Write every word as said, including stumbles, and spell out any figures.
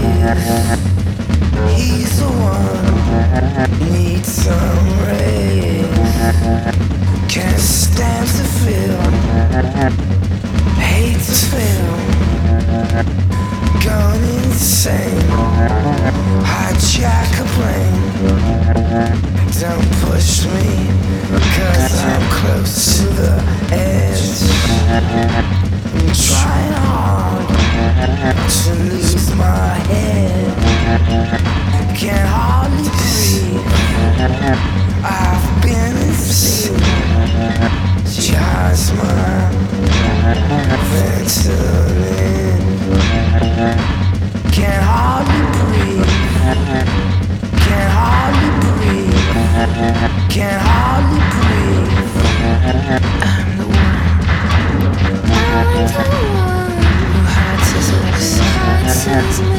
He's the one, needs some race. Can't stand to feel, hate to feel. Gone insane, hijack a plane. Don't push me, cause I'm close to the edge. I'm trying hard to lose my head. Can't hardly breathe. I've been insane. Just my Ventolin. Can't hardly breathe. Can't hardly breathe. Can't hardly breathe. I'm the one. I'm the one who hides his website.